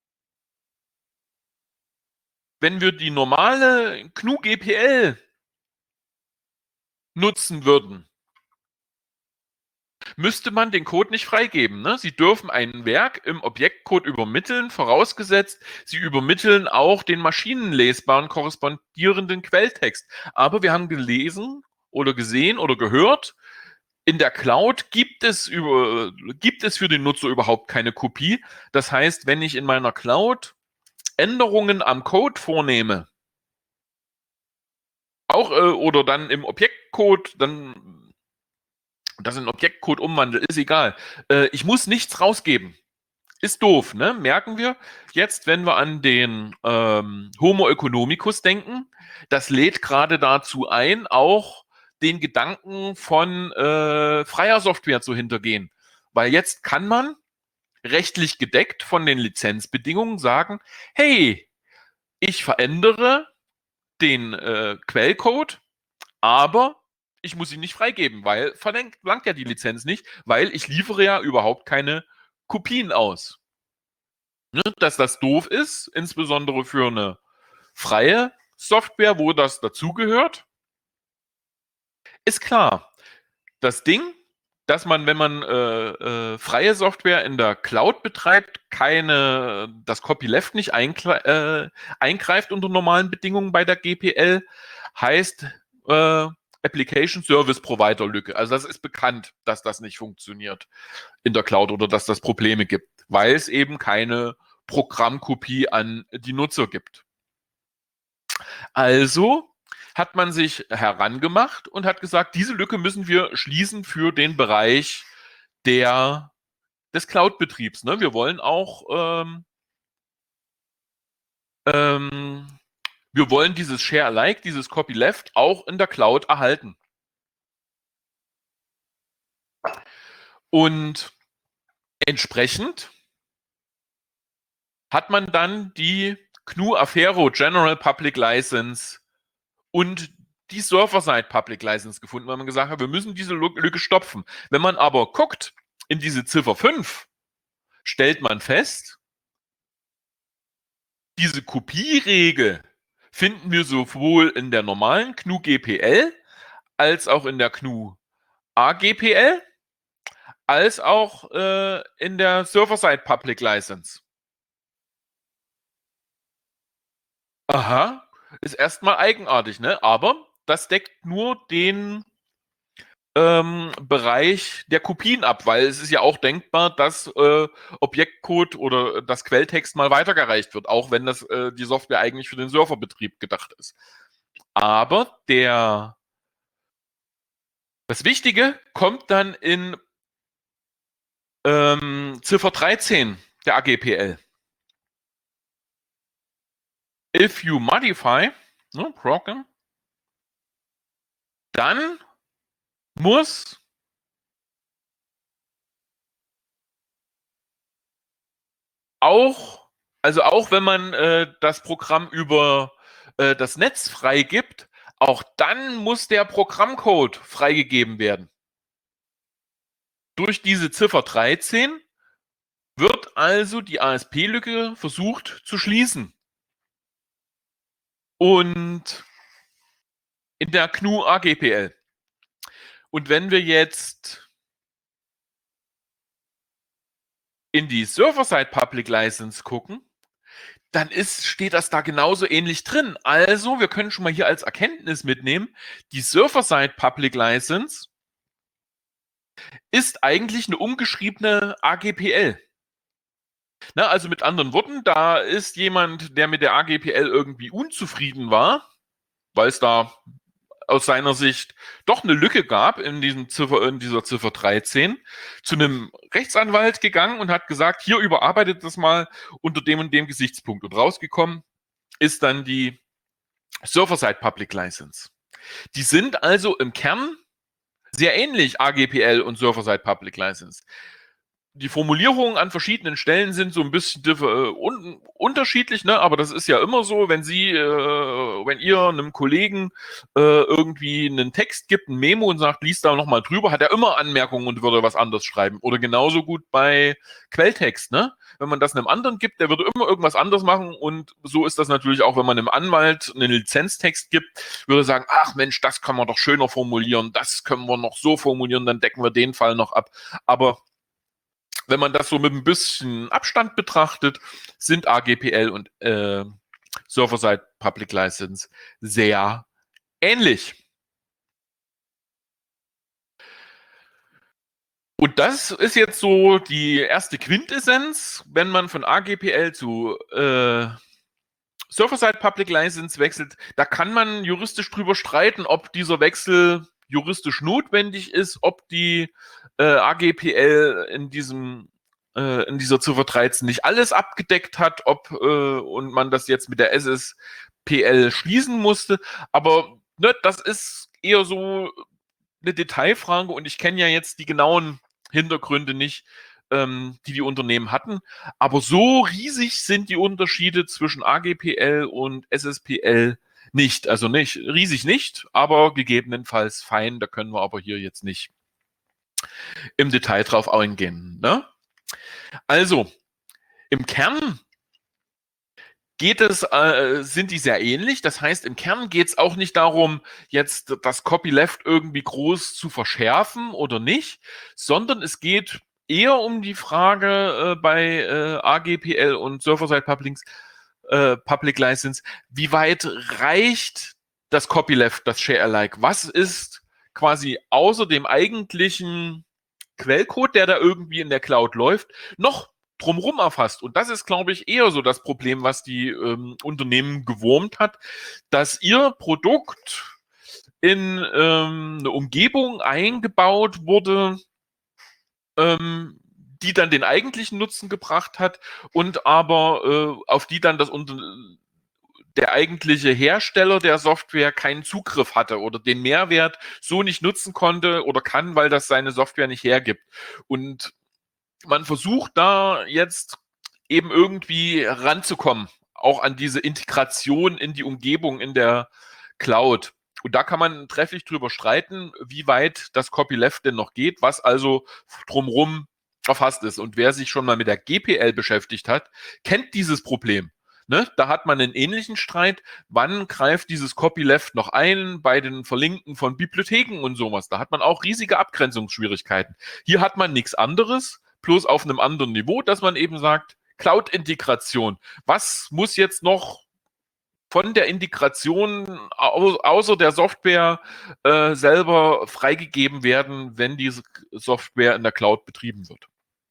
wenn wir die normale GNU GPL nutzen würden, müsste man den Code nicht freigeben. Ne? Sie dürfen ein Werk im Objektcode übermitteln, vorausgesetzt, Sie übermitteln auch den maschinenlesbaren korrespondierenden Quelltext. Aber wir haben gelesen oder gesehen oder gehört, in der Cloud gibt es für den Nutzer überhaupt keine Kopie. Das heißt, wenn ich in meiner Cloud Änderungen am Code vornehme, auch oder dann im Objektcode, dann das in Objektcode umwandle, ist egal. Ich muss nichts rausgeben. Ist doof, ne? Merken wir jetzt, wenn wir an den Homo economicus denken, das lädt gerade dazu ein, auch den Gedanken von freier Software zu hintergehen. Weil jetzt kann man rechtlich gedeckt von den Lizenzbedingungen sagen, hey, ich verändere den Quellcode, aber ich muss ihn nicht freigeben, weil verlangt ja die Lizenz nicht, weil ich liefere ja überhaupt keine Kopien aus. Ne? Dass das doof ist, insbesondere für eine freie Software, wo das dazugehört, ist klar. Das Ding, dass man, wenn man freie Software in der Cloud betreibt, das Copyleft nicht eingreift unter normalen Bedingungen bei der GPL, heißt Application Service Provider Lücke. Also das ist bekannt, dass das nicht funktioniert in der Cloud oder dass das Probleme gibt, weil es eben keine Programmkopie an die Nutzer gibt. Also hat man sich herangemacht und hat gesagt, diese Lücke müssen wir schließen für den Bereich des Cloud-Betriebs. Ne? Wir wollen auch wir wollen dieses Share-alike, dieses Copyleft auch in der Cloud erhalten. Und entsprechend hat man dann die GNU Affero General Public License und die Server-Side Public License gefunden, weil man gesagt hat, wir müssen diese Lücke stopfen. Wenn man aber guckt in diese Ziffer 5, stellt man fest, diese Kopieregel finden wir sowohl in der normalen GNU GPL als auch in der GNU AGPL als auch in der Server-Side Public License. Aha, ist erstmal eigenartig, ne? Aber das deckt nur den Bereich der Kopien ab, weil es ist ja auch denkbar, dass Objektcode oder das Quelltext mal weitergereicht wird, auch wenn die Software eigentlich für den Serverbetrieb gedacht ist. Aber das Wichtige kommt dann in Ziffer 13 der AGPL. If you modify, ne, program, dann muss auch wenn man das Programm über das Netz freigibt, auch dann muss der Programmcode freigegeben werden. Durch diese Ziffer 13 wird also die ASP-Lücke versucht zu schließen. Und in der GNU AGPL. Und wenn wir jetzt in die Server-Side Public License gucken, dann steht das da genauso ähnlich drin. Also, wir können schon mal hier als Erkenntnis mitnehmen, die Server-Side Public License ist eigentlich eine umgeschriebene AGPL. Na, also mit anderen Worten, da ist jemand, der mit der AGPL irgendwie unzufrieden war, weil es da aus seiner Sicht doch eine Lücke gab in dieser Ziffer 13, zu einem Rechtsanwalt gegangen und hat gesagt, hier überarbeitet das mal unter dem und dem Gesichtspunkt. Und rausgekommen ist dann die Server-Side Public License. Die sind also im Kern sehr ähnlich, AGPL und Server-Side Public License. Die Formulierungen an verschiedenen Stellen sind so ein bisschen unterschiedlich, ne? Aber das ist ja immer so, wenn wenn ihr einem Kollegen irgendwie einen Text gibt, ein Memo und sagt, lies da nochmal drüber, hat er immer Anmerkungen und würde was anderes schreiben. Oder genauso gut bei Quelltext, ne? Wenn man das einem anderen gibt, der würde immer irgendwas anderes machen, und so ist das natürlich auch, wenn man einem Anwalt einen Lizenztext gibt, würde er sagen, ach Mensch, das kann man doch schöner formulieren, das können wir noch so formulieren, dann decken wir den Fall noch ab. Aber wenn man das so mit ein bisschen Abstand betrachtet, sind AGPL und Server-Side Public License sehr ähnlich. Und das ist jetzt so die erste Quintessenz, wenn man von AGPL zu Server-Side Public License wechselt. Da kann man juristisch drüber streiten, ob dieser Wechsel juristisch notwendig ist, ob die AGPL in dieser Ziffer 13 nicht alles abgedeckt hat, und man das jetzt mit der SSPL schließen musste. Aber ne, das ist eher so eine Detailfrage, und ich kenne ja jetzt die genauen Hintergründe nicht, die Unternehmen hatten. Aber so riesig sind die Unterschiede zwischen AGPL und SSPL nicht. Also nicht riesig nicht, aber gegebenenfalls fein. Da können wir aber hier jetzt nicht im Detail drauf eingehen. Ne? Also, im Kern sind die sehr ähnlich. Das heißt, im Kern geht es auch nicht darum, jetzt das Copyleft irgendwie groß zu verschärfen oder nicht, sondern es geht eher um die Frage bei AGPL und Server-Side Public License, wie weit reicht das Copyleft, das Share-alike? Was ist quasi außer dem eigentlichen Quellcode, der da irgendwie in der Cloud läuft, noch drumherum erfasst? Und das ist, glaube ich, eher so das Problem, was die Unternehmen gewurmt hat, dass ihr Produkt in eine Umgebung eingebaut wurde, die dann den eigentlichen Nutzen gebracht hat, und aber auf die dann der eigentliche Hersteller der Software keinen Zugriff hatte oder den Mehrwert so nicht nutzen konnte oder kann, weil das seine Software nicht hergibt. Und man versucht da jetzt eben irgendwie ranzukommen, auch an diese Integration in die Umgebung in der Cloud. Und da kann man trefflich drüber streiten, wie weit das Copyleft denn noch geht, was also drumherum erfasst ist. Und wer sich schon mal mit der GPL beschäftigt hat, kennt dieses Problem. Ne? Da hat man einen ähnlichen Streit. Wann greift dieses Copyleft noch ein bei den Verlinken von Bibliotheken und sowas? Da hat man auch riesige Abgrenzungsschwierigkeiten. Hier hat man nichts anderes, bloß auf einem anderen Niveau, dass man eben sagt, Cloud-Integration. Was muss jetzt noch von der Integration außer der Software selber freigegeben werden, wenn diese Software in der Cloud betrieben wird?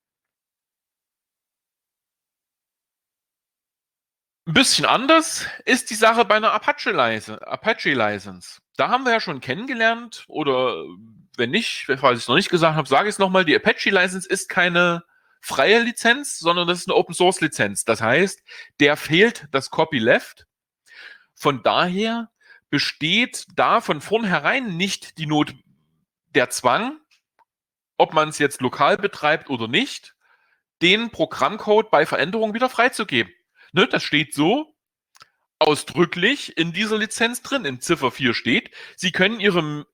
Ein bisschen anders ist die Sache bei einer Apache License. Da haben wir ja schon kennengelernt, oder wenn nicht, falls ich es noch nicht gesagt habe, sage ich es nochmal, die Apache License ist keine freie Lizenz, sondern das ist eine Open Source Lizenz. Das heißt, der fehlt das Copyleft. Von daher besteht da von vornherein nicht der Zwang, ob man es jetzt lokal betreibt oder nicht, den Programmcode bei Veränderungen wieder freizugeben. Ne, das steht so ausdrücklich in dieser Lizenz drin. In Ziffer 4 steht, Sie können Ihren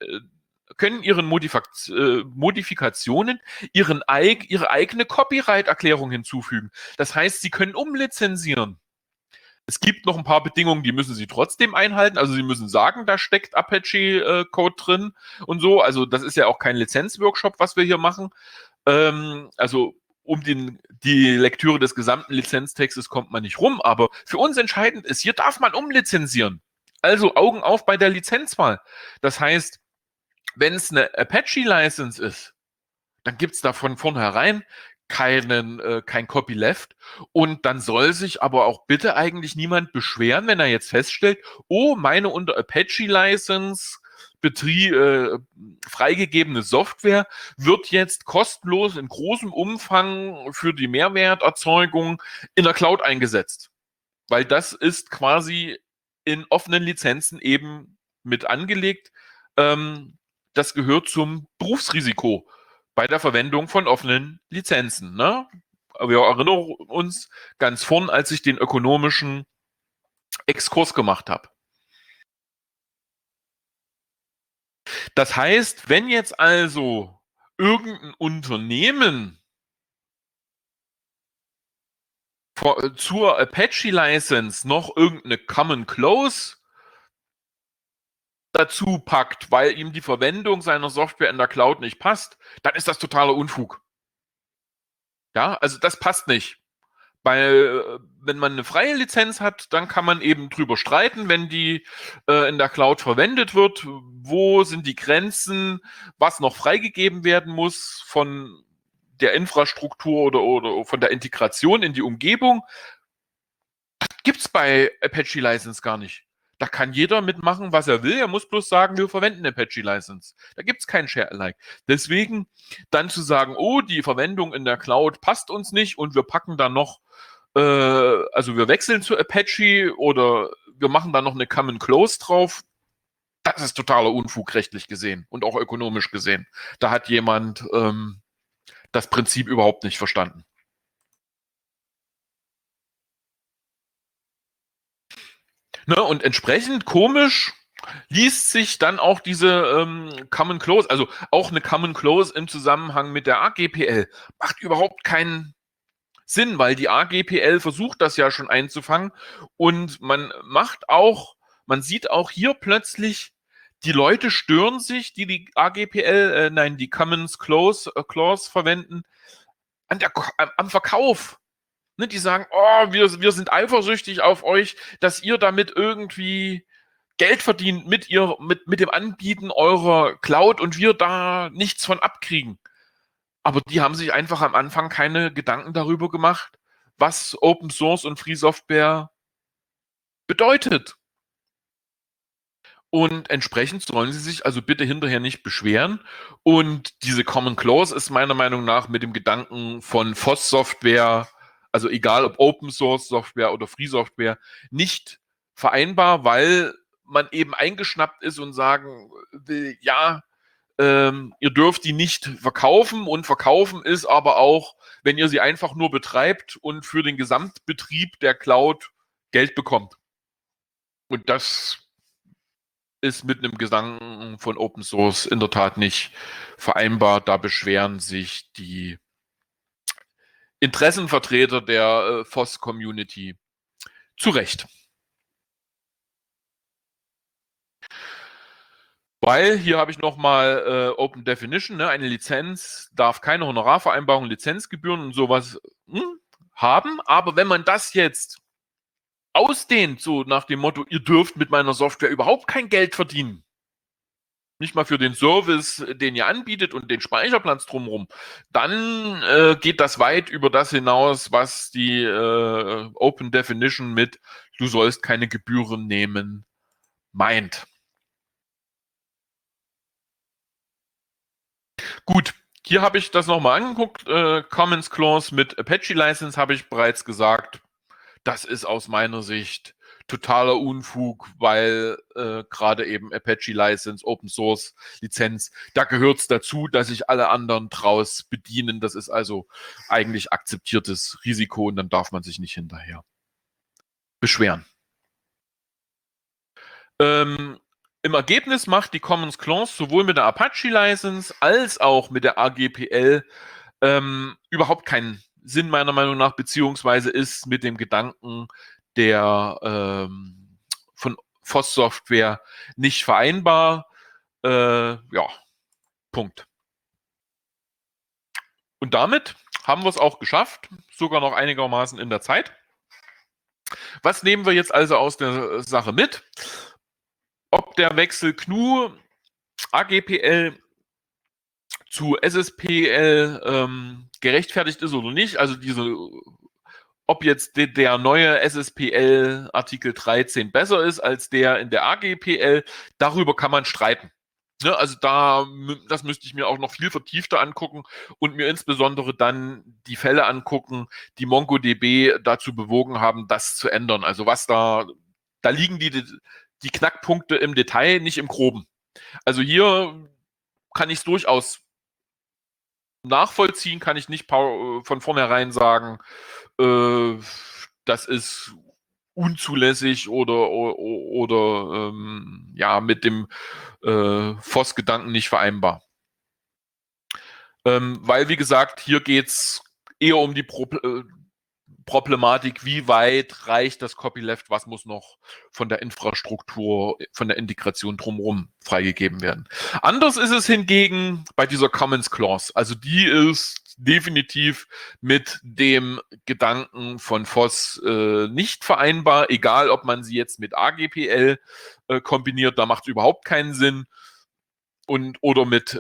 Modifikationen ihre eigene Copyright-Erklärung hinzufügen. Das heißt, Sie können umlizenzieren. Es gibt noch ein paar Bedingungen, die müssen Sie trotzdem einhalten. Also Sie müssen sagen, da steckt Apache-Code drin und so. Also das ist ja auch kein Lizenzworkshop, was wir hier machen. Also um die Lektüre des gesamten Lizenztextes kommt man nicht rum. Aber für uns entscheidend ist, hier darf man umlizenzieren. Also Augen auf bei der Lizenzwahl. Das heißt, wenn es eine Apache-License ist, dann gibt es da von vornherein kein Copyleft, und dann soll sich aber auch bitte eigentlich niemand beschweren, wenn er jetzt feststellt, oh, meine unter Apache License freigegebene Software wird jetzt kostenlos in großem Umfang für die Mehrwerterzeugung in der Cloud eingesetzt. Weil das ist quasi in offenen Lizenzen eben mit angelegt. Das gehört zum Berufsrisiko bei der Verwendung von offenen Lizenzen. Ne? Wir erinnern uns ganz vorn, als ich den ökonomischen Exkurs gemacht habe. Das heißt, wenn jetzt also irgendein Unternehmen zur Apache-License noch irgendeine Common Close dazu packt, weil ihm die Verwendung seiner Software in der Cloud nicht passt, dann ist das totaler Unfug. Ja, also das passt nicht. Weil, wenn man eine freie Lizenz hat, dann kann man eben drüber streiten, wenn die in der Cloud verwendet wird, wo sind die Grenzen, was noch freigegeben werden muss von der Infrastruktur oder von der Integration in die Umgebung. Das gibt es bei Apache License gar nicht. Da kann jeder mitmachen, was er will. Er muss bloß sagen, wir verwenden Apache License. Da gibt es kein Share-alike. Deswegen dann zu sagen, oh, die Verwendung in der Cloud passt uns nicht und wir packen da noch, also wir wechseln zu Apache oder wir machen da noch eine Common Close drauf. Das ist totaler Unfug rechtlich gesehen und auch ökonomisch gesehen. Da hat jemand das Prinzip überhaupt nicht verstanden. Ne, und entsprechend komisch liest sich dann auch diese Common Close, also auch eine Common Close im Zusammenhang mit der AGPL, macht überhaupt keinen Sinn, weil die AGPL versucht das ja schon einzufangen und man sieht auch hier plötzlich, die Leute stören sich, die AGPL, die Commons Clause verwenden, am Verkauf. Ne, die sagen, oh, wir sind eifersüchtig auf euch, dass ihr damit irgendwie Geld verdient mit dem Anbieten eurer Cloud und wir da nichts von abkriegen. Aber die haben sich einfach am Anfang keine Gedanken darüber gemacht, was Open Source und Free Software bedeutet. Und entsprechend sollen sie sich also bitte hinterher nicht beschweren. Und diese Common Clause ist meiner Meinung nach mit dem Gedanken von FOSS Software, also egal ob Open Source Software oder Free Software, nicht vereinbar, weil man eben eingeschnappt ist und sagen will, ja, ihr dürft die nicht verkaufen und verkaufen ist aber auch, wenn ihr sie einfach nur betreibt und für den Gesamtbetrieb der Cloud Geld bekommt. Und das ist mit einem Gedanken von Open Source in der Tat nicht vereinbar. Da beschweren sich die Interessenvertreter der FOSS-Community zu Recht. Weil hier habe ich nochmal Open Definition, ne? Eine Lizenz darf keine Honorarvereinbarung, Lizenzgebühren und sowas haben. Aber wenn man das jetzt ausdehnt, so nach dem Motto, ihr dürft mit meiner Software überhaupt kein Geld verdienen, nicht mal für den Service, den ihr anbietet und den Speicherplatz drumherum, dann geht das weit über das hinaus, was die Open Definition mit du sollst keine Gebühren nehmen meint. Gut, hier habe ich das nochmal angeguckt. Commons Clause mit Apache License habe ich bereits gesagt. Das ist aus meiner Sicht totaler Unfug, weil gerade eben Apache License, Open Source Lizenz, da gehört es dazu, dass sich alle anderen draus bedienen. Das ist also eigentlich akzeptiertes Risiko und dann darf man sich nicht hinterher beschweren. Im Ergebnis macht die Commons Clause sowohl mit der Apache License als auch mit der AGPL überhaupt keinen Sinn meiner Meinung nach, beziehungsweise ist mit dem Gedanken der von FOSS Software nicht vereinbar. Ja, Punkt. Und damit haben wir es auch geschafft, sogar noch einigermaßen in der Zeit. Was nehmen wir jetzt also aus der Sache mit? Ob der Wechsel GNU AGPL zu SSPL gerechtfertigt ist oder nicht, also diese ob jetzt der neue SSPL Artikel 13 besser ist als der in der AGPL, darüber kann man streiten. Ne, also das müsste ich mir auch noch viel vertiefter angucken und mir insbesondere dann die Fälle angucken, die MongoDB dazu bewogen haben, das zu ändern. Also da liegen die Knackpunkte im Detail, nicht im Groben. Also hier kann ich es durchaus nachvollziehen, kann ich nicht von vornherein sagen, das ist unzulässig oder ja, mit dem FOSS-Gedanken nicht vereinbar. Weil, wie gesagt, hier geht es eher um die Problematik, wie weit reicht das Copyleft, was muss noch von der Infrastruktur, von der Integration drumherum freigegeben werden. Anders ist es hingegen bei dieser Commons Clause. Also die ist definitiv mit dem Gedanken von FOSS nicht vereinbar, egal ob man sie jetzt mit AGPL kombiniert, da macht es überhaupt keinen Sinn. Oder mit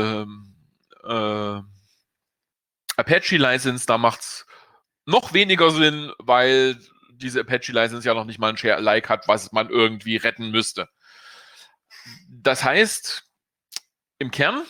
Apache License, da macht es noch weniger Sinn, weil diese Apache License ja noch nicht mal ein Share-alike hat, was man irgendwie retten müsste. Das heißt, im Kern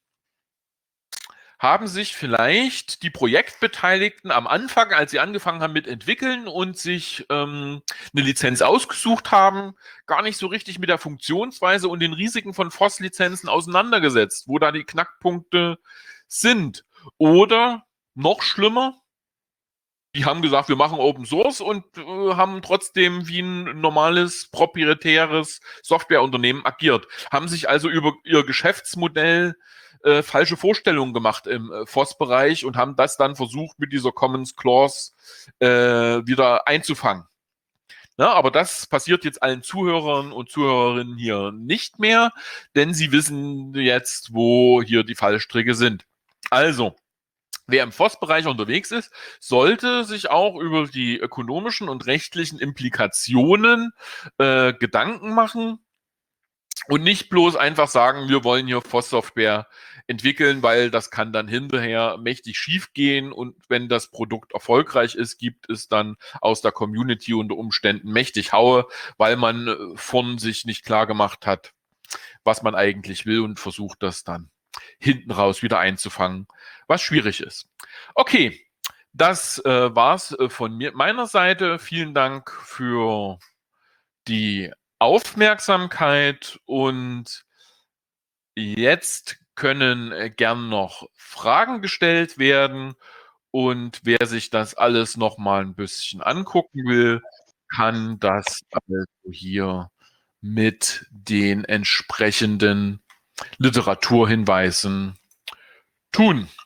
haben sich vielleicht die Projektbeteiligten am Anfang, als sie angefangen haben mit entwickeln und sich eine Lizenz ausgesucht haben, gar nicht so richtig mit der Funktionsweise und den Risiken von FOSS-Lizenzen auseinandergesetzt, wo da die Knackpunkte sind. Oder noch schlimmer, die haben gesagt, wir machen Open Source und haben trotzdem wie ein normales proprietäres Softwareunternehmen agiert. Haben sich also über ihr Geschäftsmodell falsche Vorstellungen gemacht im FOSS-Bereich und haben das dann versucht, mit dieser Commons Clause wieder einzufangen. Ja, aber das passiert jetzt allen Zuhörern und Zuhörerinnen hier nicht mehr, denn sie wissen jetzt, wo hier die Fallstricke sind. Also, wer im FOSS-Bereich unterwegs ist, sollte sich auch über die ökonomischen und rechtlichen Implikationen Gedanken machen und nicht bloß einfach sagen, wir wollen hier FOSS-Software entwickeln, weil das kann dann hinterher mächtig schief gehen und wenn das Produkt erfolgreich ist, gibt es dann aus der Community unter Umständen mächtig Haue, weil man von sich nicht klar gemacht hat, was man eigentlich will und versucht das dann hinten raus wieder einzufangen, was schwierig ist. Okay, das war's von meiner Seite. Vielen Dank für die Aufmerksamkeit und jetzt können gern noch Fragen gestellt werden und wer sich das alles noch mal ein bisschen angucken will, kann das also hier mit den entsprechenden Literaturhinweisen tun.